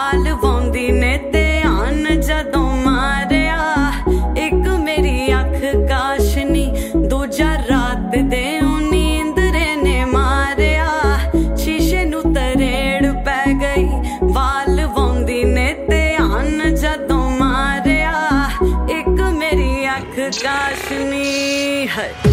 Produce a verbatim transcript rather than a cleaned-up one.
वाल वाउंदी ने ध्यान जदों मारिया। एक मेरी अख काशनी दूजा रात दे नींदरे ने मारिया। शीशे नू तरेड़ पै गई वाल वाउंदी ने ध्यान जदों मारिया। एक मेरी अख काशनी है।